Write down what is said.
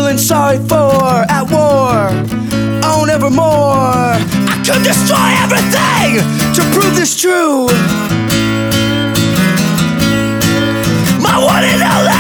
feeling sorry for, at war, oh nevermore. I could destroy everything to prove this true. My one and only